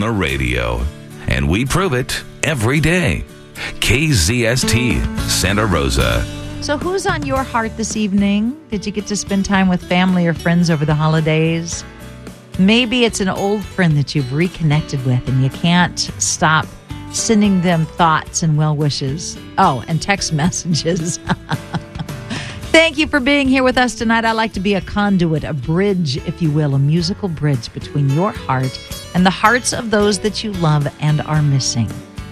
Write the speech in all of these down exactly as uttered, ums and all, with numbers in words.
the radio. And we prove it every day. K Z S T, Santa Rosa. So who's on your heart this evening? Did you get to spend time with family or friends over the holidays? Maybe it's an old friend that you've reconnected with and you can't stop sending them thoughts and well wishes. Oh, and text messages. Thank you for being here with us tonight. I like to be a conduit, a bridge, if you will, a musical bridge between your heart and the hearts of those that you love and are missing.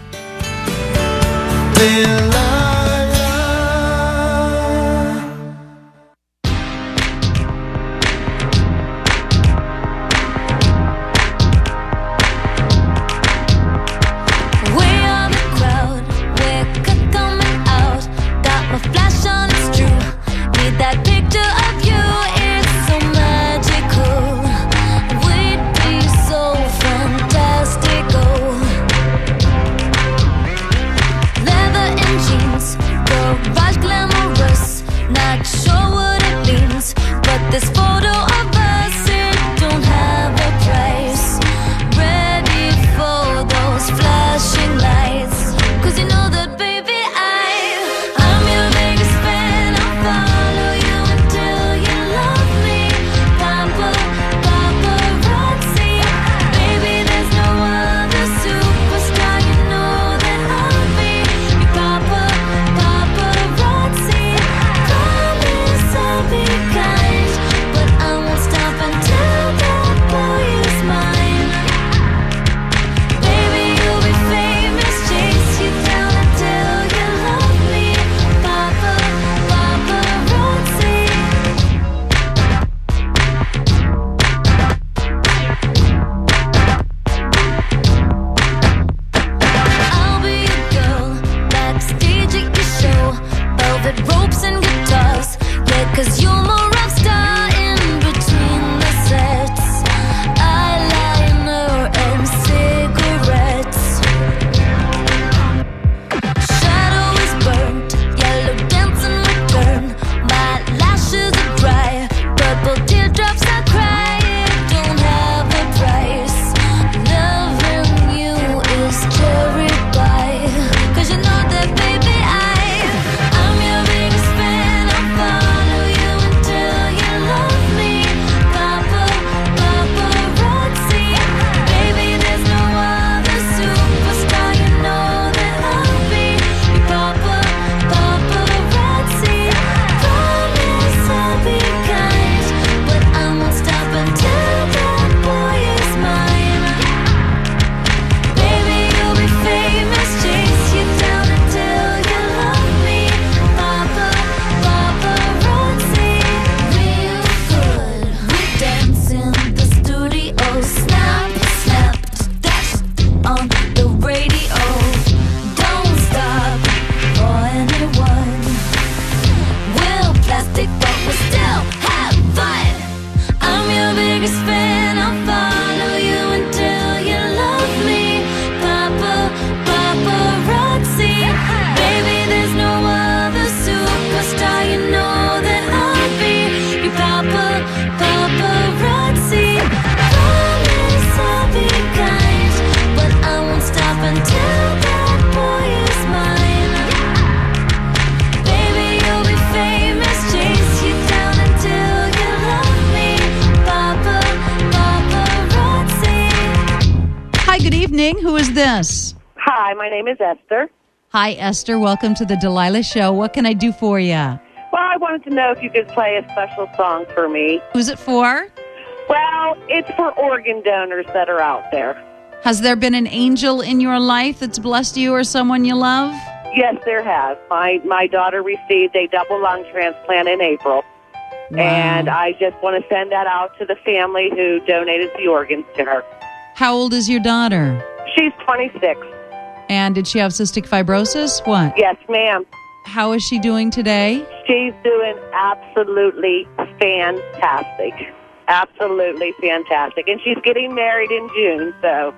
Who is this? Hi, my name is Esther. Hi, Esther. Welcome to the Delilah Show. What can I do for you? Well, I wanted to know if you could play a special song for me. Who's it for? Well, it's for organ donors that are out there. Has there been an angel in your life that's blessed you or someone you love? Yes, there has. My my daughter received a double lung transplant in April. Wow. And I just want to send that out to the family who donated the organs to her. How old is your daughter? She's twenty-six. And did she have cystic fibrosis? What? Yes, ma'am. How is she doing today? She's doing absolutely fantastic. Absolutely fantastic. And she's getting married in June, so.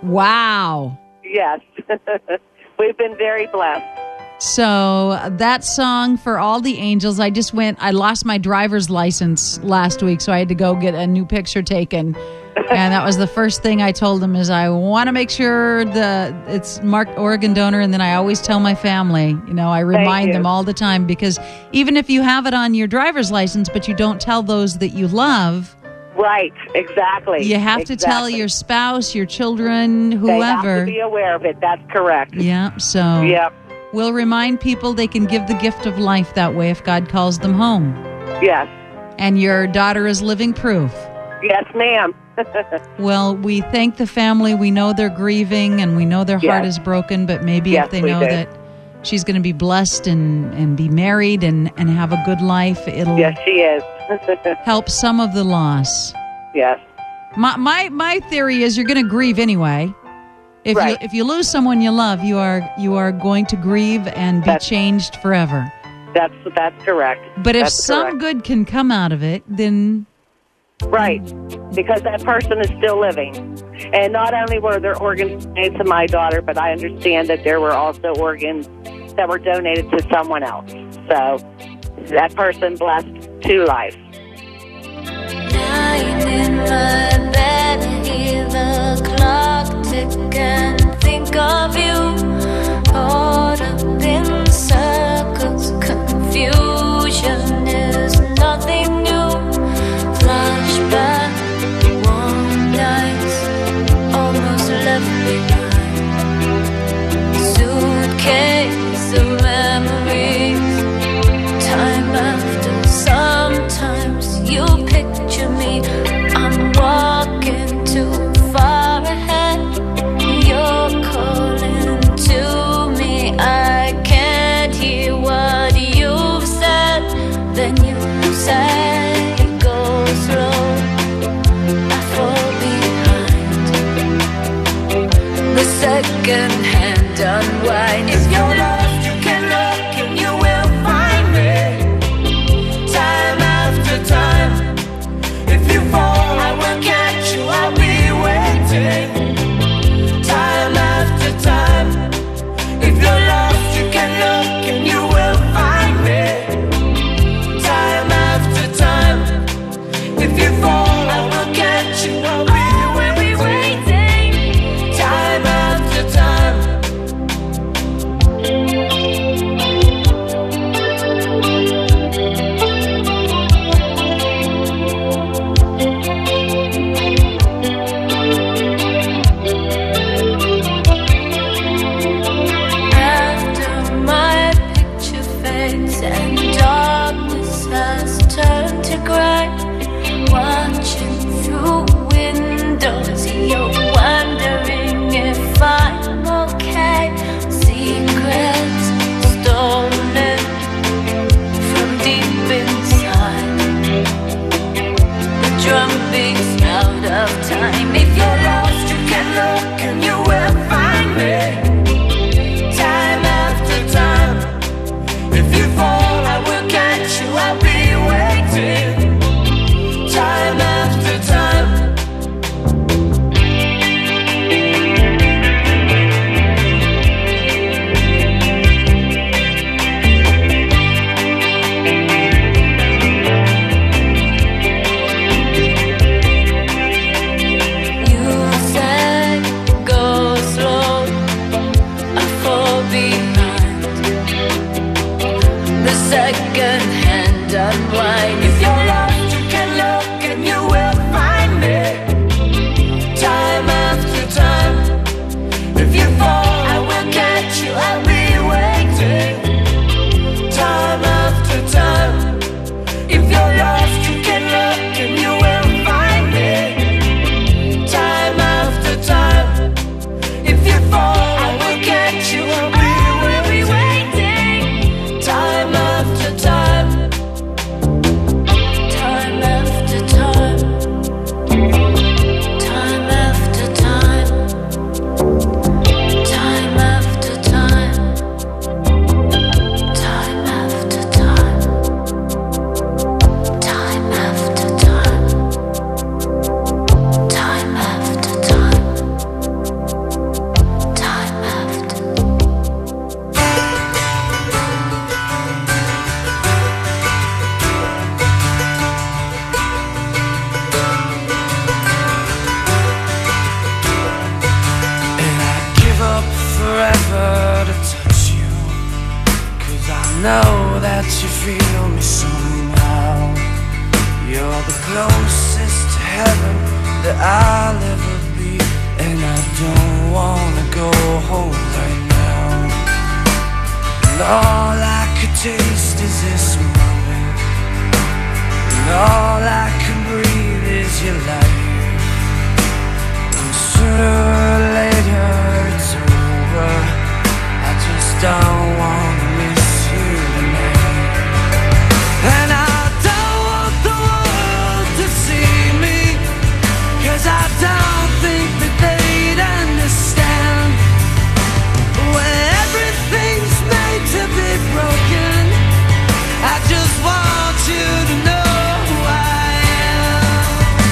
Wow. Yes. We've been very blessed. So that song for all the angels, I just went, I lost my driver's license last week, so I had to go get a new picture taken. And that was the first thing I told him is I want to make sure the it's marked organ donor, and then I always tell my family, you know, I remind them all the time, because even if you have it on your driver's license but you don't tell those that you love, right, exactly. You have exactly. to tell your spouse, your children, whoever. They have to be aware of it. That's correct. Yeah, so yep. We'll remind people they can give the gift of life that way if God calls them home. Yes. And your daughter is living proof. Yes, ma'am. Well, we thank the family. We know they're grieving and we know their yes. heart is broken, but maybe yes, if they we know do. that she's going to be blessed and, and be married and, and have a good life, it'll yes, she is. help some of the loss. Yes. My my, my theory is you're going to grieve anyway. If right. you if you lose someone you love, you are you are going to grieve and be that's, changed forever. That's that's correct. But if that's some correct. good can come out of it, then right, because that person is still living. And not only were there organs donated to my daughter, but I understand that there were also organs that were donated to someone else. So that person blessed two lives. Lying in my bed, hear the clock tick and think of you. Caught up in circles, confusion is nothing new. Flashback, warm nights, almost left behind. Suitcase of memories, time after sometimes you picture me. I'm walking too far ahead. You're calling to me. I can't hear what you've said. Then you say, go slow. I fall behind. The second hand unwind. If you're lost, you can look and you will find me. Time after time. If you fall, I will catch you. I'll be waiting. Time after time. If you're lost, you can look and you will find me. Time after time. If you fall, I will catch you. I'll be waiting. Time after time. offer to touch you, 'cause I know that you feel me somehow. You're the closest to heaven that I'll ever be, and I don't wanna go home right now. And all I could taste is this moment, and all I can breathe is your light. And sooner or later it's over, I just don't wanna miss you tonight. And I don't want the world to see me, 'cause I don't think that they'd understand. When everything's made to be broken, I just want you to know who I am.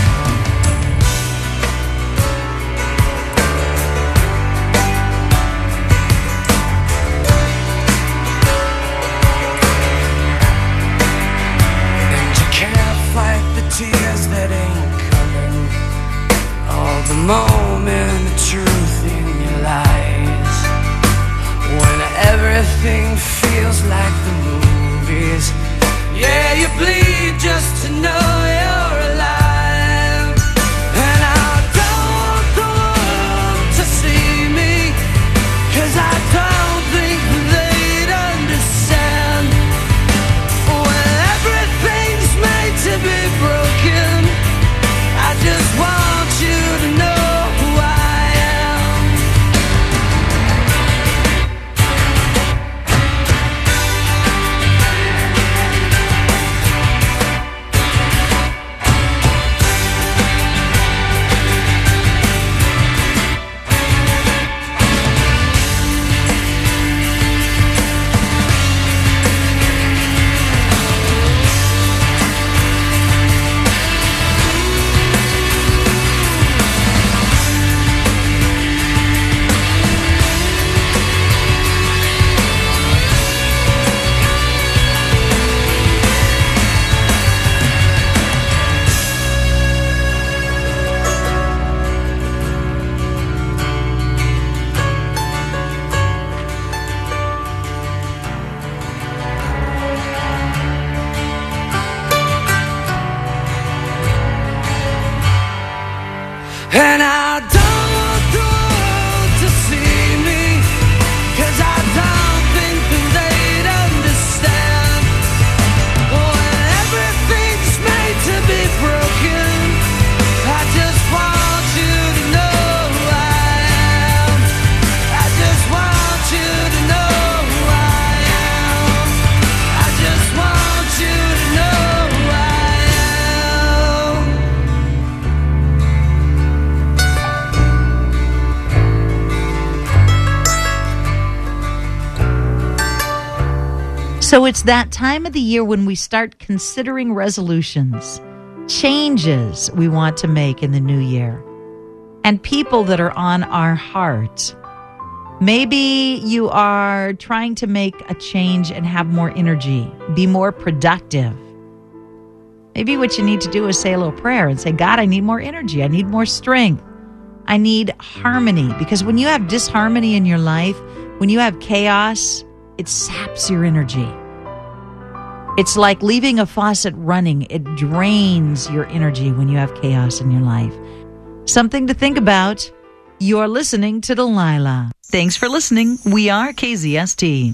And you can't fight the tears that ain't coming, all the moment of truth in your lies. When everything feels like the movies, yeah, you bleed just to know you're alive. And I don't want the world to see me, 'cause I don't think they'd understand. When everything's made to be broken, I just want you to know who I am. And I don't want the world to see me, 'cause I don't think that they'd understand. When everything's made to be broken, I just want you to know who I am. I just want you to know who I am. I just want you to know who I am. So it's that time of the year when we start considering resolutions, changes we want to make in the new year, and people that are on our heart. Maybe you are trying to make a change and have more energy, be more productive. Maybe what you need to do is say a little prayer and say, God, I need more energy. I need more strength. I need harmony. Because when you have disharmony in your life, when you have chaos, it saps your energy. It's like leaving a faucet running. It drains your energy when you have chaos in your life. Something to think about. You're listening to Delilah. Thanks for listening. We are K Z S T.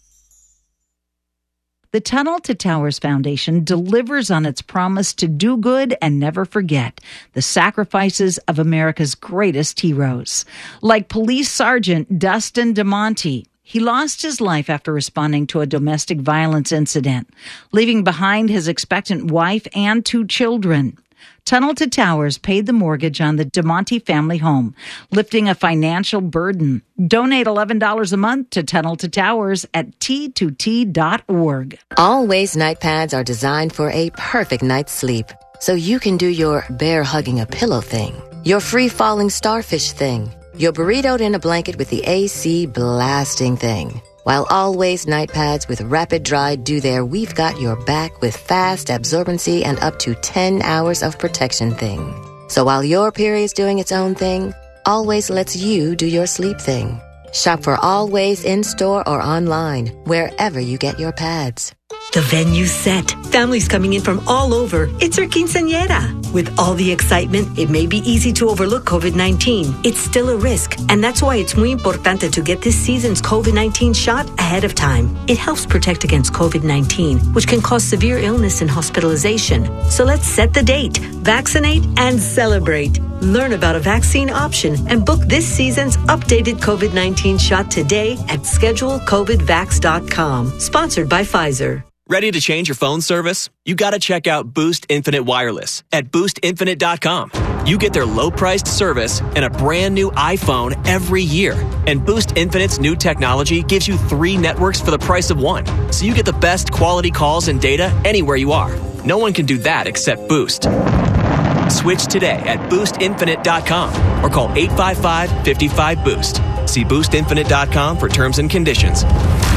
The Tunnel to Towers Foundation delivers on its promise to do good and never forget the sacrifices of America's greatest heroes. Like Police Sergeant Dustin DeMonte. He lost his life after responding to a domestic violence incident, leaving behind his expectant wife and two children. Tunnel to Towers paid the mortgage on the DeMonte family home, lifting a financial burden. Donate eleven dollars a month to Tunnel to Towers at T two T dot org. Always night pads are designed for a perfect night's sleep, so you can do your bear hugging a pillow thing, your free falling starfish thing, your burritoed in a blanket with the A C blasting thing. While Always night pads with rapid dry do their we've got your back with fast absorbency and up to ten hours of protection thing. So while your period's doing its own thing, Always lets you do your sleep thing. Shop for Always in-store or online, wherever you get your pads. The venue's set. Families coming in from all over. It's our quinceañera. With all the excitement, it may be easy to overlook COVID nineteen. It's still a risk, and that's why it's muy importante to get this season's COVID nineteen shot ahead of time. It helps protect against COVID nineteen, which can cause severe illness and hospitalization. So let's set the date, vaccinate, and celebrate. Learn about a vaccine option and book this season's updated COVID nineteen shot today at schedule covid vax dot com. Sponsored by Pfizer. Ready to change your phone service? You gotta check out Boost Infinite Wireless at boost infinite dot com. You get their low-priced service and a brand new iPhone every year. And Boost Infinite's new technology gives you three networks for the price of one. So you get the best quality calls and data anywhere you are. No one can do that except Boost. Switch today at boost infinite dot com or call eight five five, five five, boost. See boost infinite dot com for terms and conditions.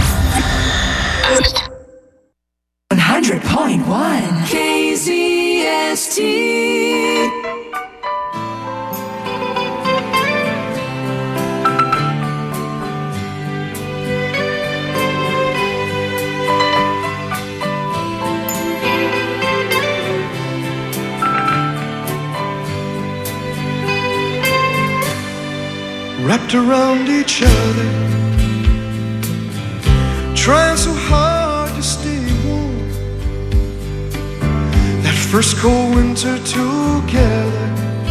one hundred point one K Z S T. Wrapped around each other, trying so hard to stay warm. That first cold winter together,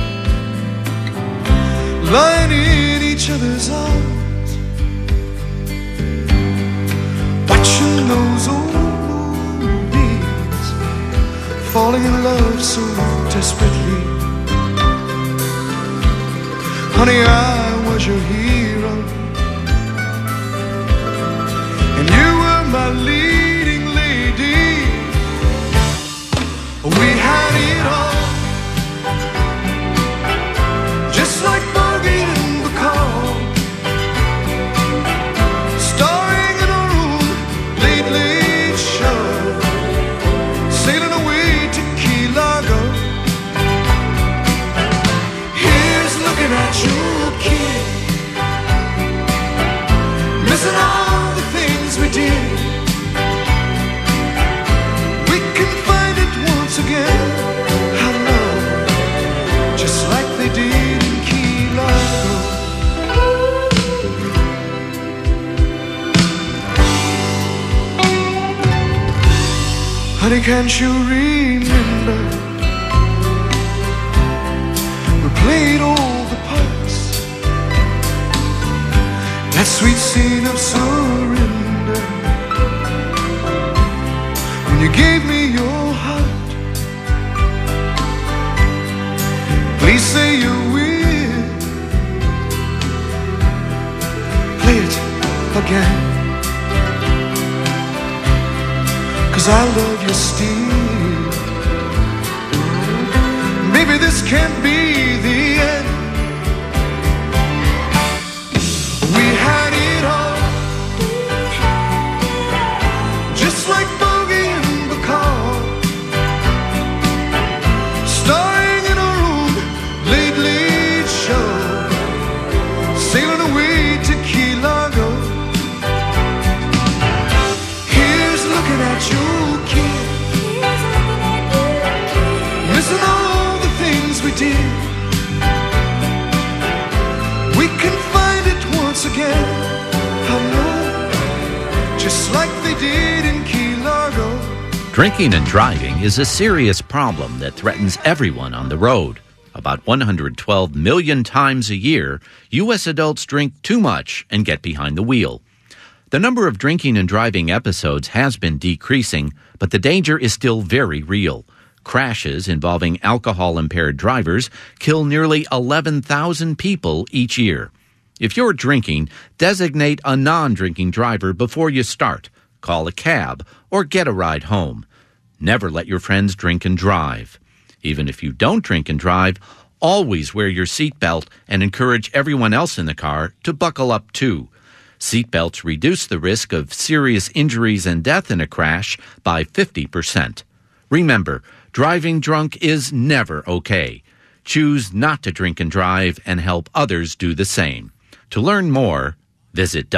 lying in each other's arms, watching those old movies, falling in love so desperately. Honey, I was your hero, and you were my leading lady. We had it all, just like Bogey and Bacall, starring in our own late, late show, sailing away to Key Largo. Here's looking at you, kid, missing all the things we did. We can find it once again, I know, just like they did in Key Largo. Honey, can't you remember? We played all the parts, that sweet scene of surrender, when you gave me your heart. Please say you will play it again, 'cause I love you still. Maybe this can't be the end. We had it all, just like Bogey and Bacall, starring in our own late, late show, sailing away to Key Largo. Here's looking at you, kid, missing all the things we did. We can find it once again, I know, just like they did in Key Largo. Drinking and driving is a serious problem that threatens everyone on the road. About one hundred twelve million times a year, U S adults drink too much and get behind the wheel. The number of drinking and driving episodes has been decreasing, but the danger is still very real. Crashes involving alcohol-impaired drivers kill nearly eleven thousand people each year. If you're drinking, designate a non-drinking driver before you start. Call a cab or get a ride home. Never let your friends drink and drive. Even if you don't drink and drive, always wear your seatbelt and encourage everyone else in the car to buckle up too. Seatbelts reduce the risk of serious injuries and death in a crash by fifty percent. Remember, driving drunk is never okay. Choose not to drink and drive and help others do the same. To learn more, Visit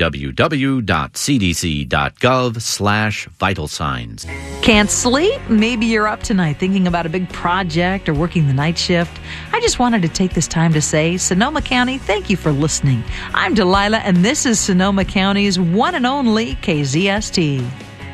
www.cdc.gov slash vital signs. Can't sleep? Maybe you're up tonight thinking about a big project or working the night shift. I just wanted to take this time to say, Sonoma County, thank you for listening. I'm Delilah, and this is Sonoma County's one and only K Z S T.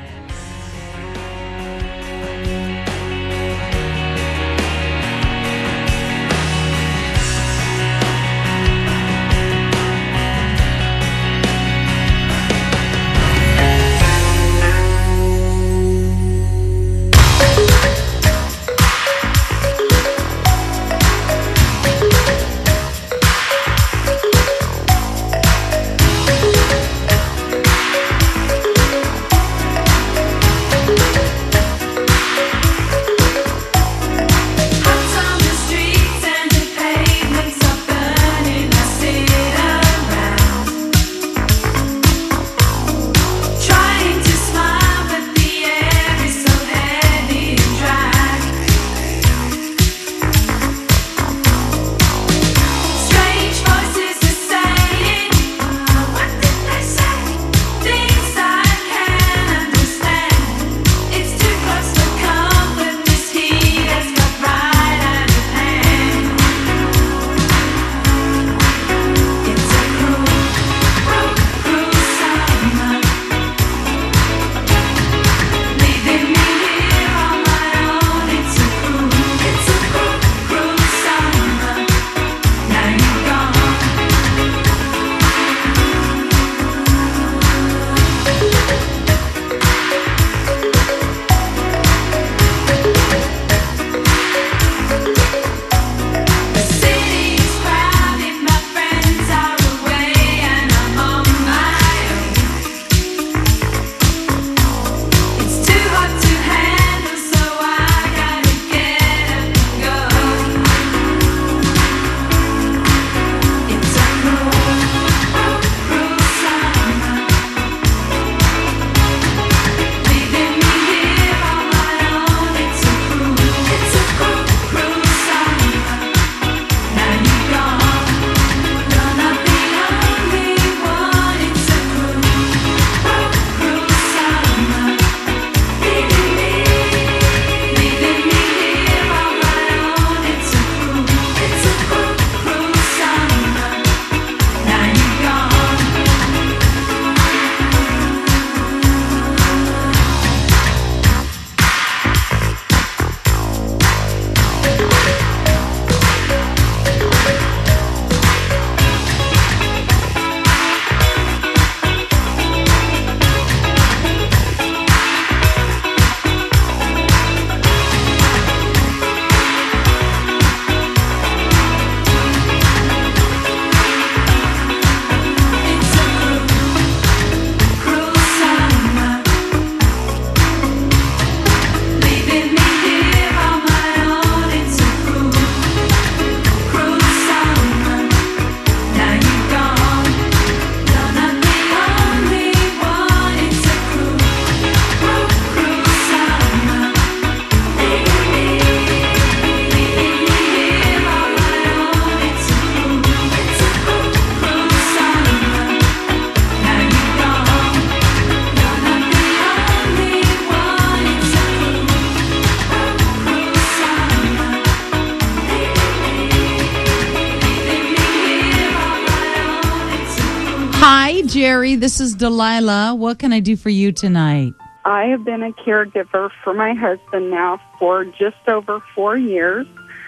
Hi, Jerry. This is Delilah. What can I do for you tonight? I have been a caregiver for my husband now for just over four years.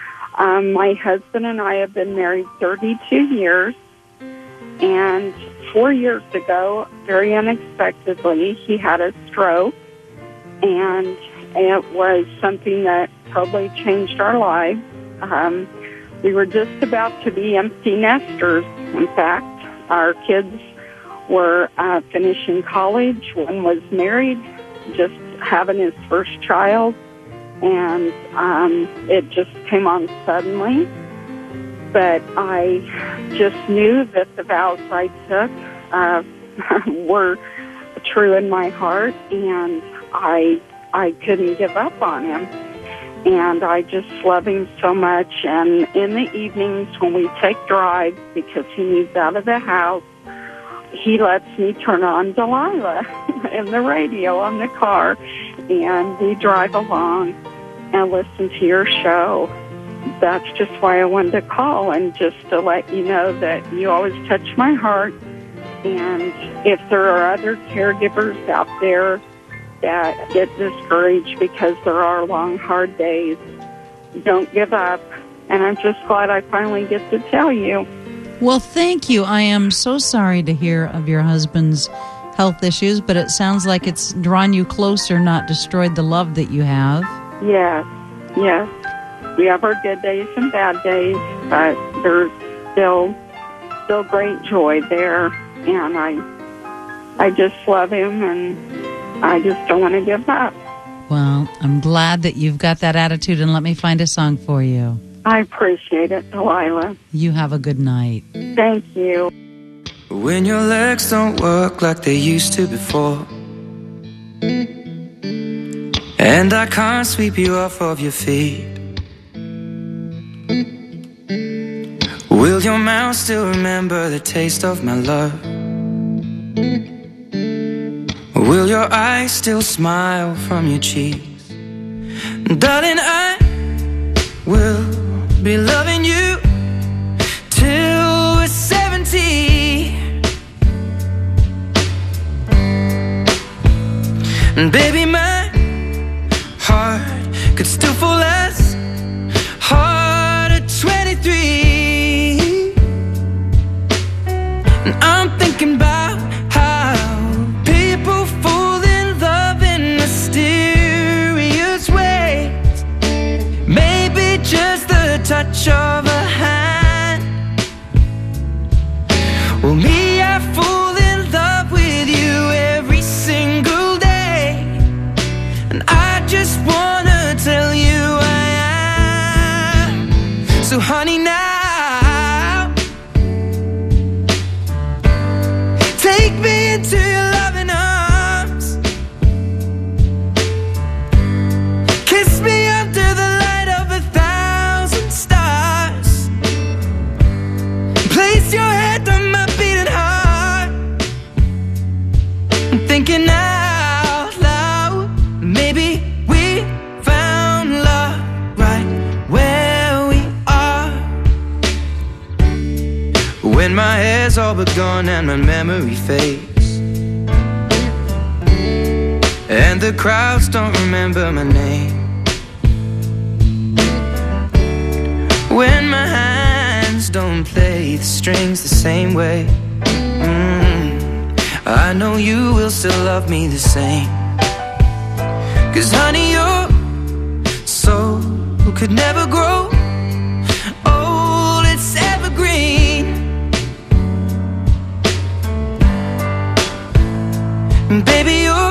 Um, my husband and I have been married thirty-two years. And four years ago, very unexpectedly, he had a stroke. And it was something that totally changed our lives. Um, we were just about to be empty nesters, in fact. Our kids were uh, finishing college. One was married, just having his first child, and um, it just came on suddenly. But I just knew that the vows I took uh, were true in my heart, and I I couldn't give up on him. And I just love him so much. And in the evenings when we take drives, because he needs out of the house, he lets me turn on Delilah in the radio on the car, and we drive along and listen to your show. That's just why I wanted to call, and just to let you know that you always touch my heart. And if there are other caregivers out there that get discouraged because there are long, hard days, don't give up. And I'm just glad I finally get to tell you. Well, thank you. I am so sorry to hear of your husband's health issues, but it sounds like it's drawn you closer, not destroyed the love that you have. Yes, yes. We have our good days and bad days, but there's still still great joy there. And I I just love him, and I just don't want to give up. Well, I'm glad that you've got that attitude, and let me find a song for you. I appreciate it, Delilah. You have a good night. Thank you. When your legs don't work like they used to before, and I can't sweep you off of your feet, will your mouth still remember the taste of my love? Will your eyes still smile from your cheeks? Darling, I will be loving you till we're seventy. And baby, my heart could still fall as hard at twenty-three. And I'm thinking about how people fall in love in mysterious ways. Maybe just the touch of a hand. Well, me, I fall in love with you every single day, and I just wanna tell you I am. So honey, now take me into your loving arms, kiss me under the light of a thousand stars, place your head on my beating heart. I'm thinking out loud, maybe we found love right where we are. When my hair's all but gone and my memory fades, and the crowds don't remember my name, when my hands don't play the strings the same way, mm, I know you will still love me the same. Cause honey, your soul could never grow old, it's evergreen. And baby, you're